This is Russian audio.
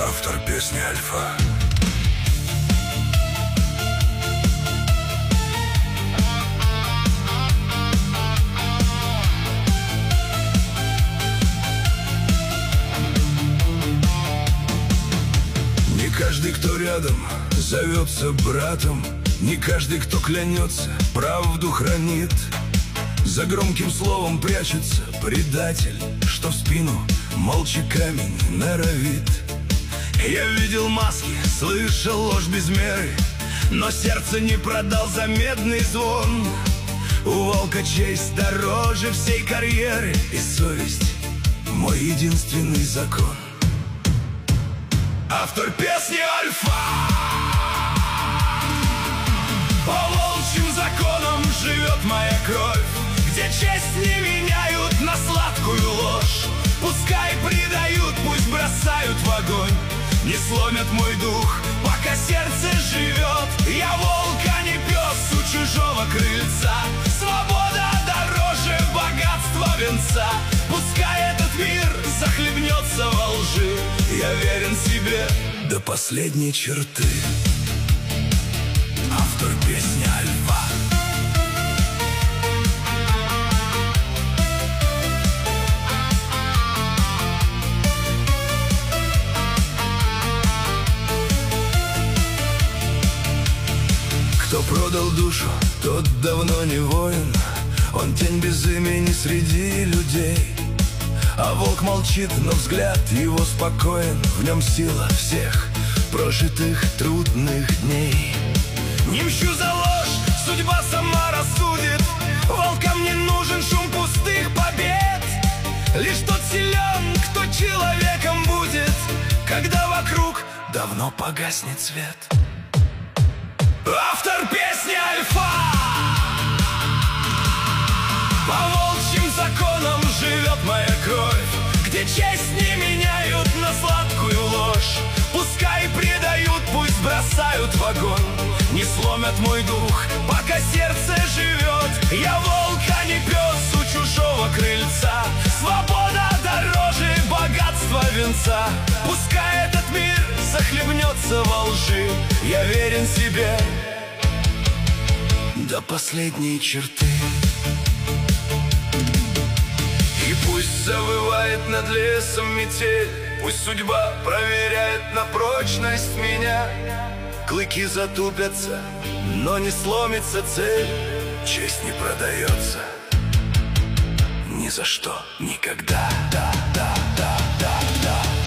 Автор песни «Альфа». Не каждый, кто рядом, зовется братом. Не каждый, кто клянется, правду хранит. За громким словом прячется предатель, что в спину молча камень норовит. Я видел маски, слышал ложь без меры, но сердце не продал за медный звон. У волка честь дороже всей карьеры, и совесть — мой единственный закон. Автор песни «Альфа». По волчьим законам живет моя кровь, где честь не меняют на сладкую ложь. Пускай предают, пусть бросают в огонь, не сломят мой дух, пока сердце живет. Я волк, а не пес у чужого крыльца. Свобода дороже богатства венца. Пускай этот мир захлебнется во лжи, я верен себе до последней черты. Автор песни «Альфа». Кто продал душу, тот давно не воин. Он тень без имени среди людей. А волк молчит, но взгляд его спокоен. В нем сила всех прожитых трудных дней. Не мщу за ложь, судьба сама рассудит. Волкам не нужен шум пустых побед. Лишь тот силен, кто человеком будет, когда вокруг давно погаснет свет. Автор песни «Альфа». По волчьим законам живет моя кровь, где честь не меняют на сладкую ложь. Пускай предают, пусть бросают в огонь, не сломят мой дух, пока сердце живет. Я волк, а не пес у чужого крыльца. Свобода дороже богатства венца. Пускай этот мир захлебнется во лжи, я верен себе до последней черты. И пусть завывает над лесом метель, пусть судьба проверяет на прочность меня. Клыки затупятся, но не сломится цель. Честь не продается ни за что, никогда. Да.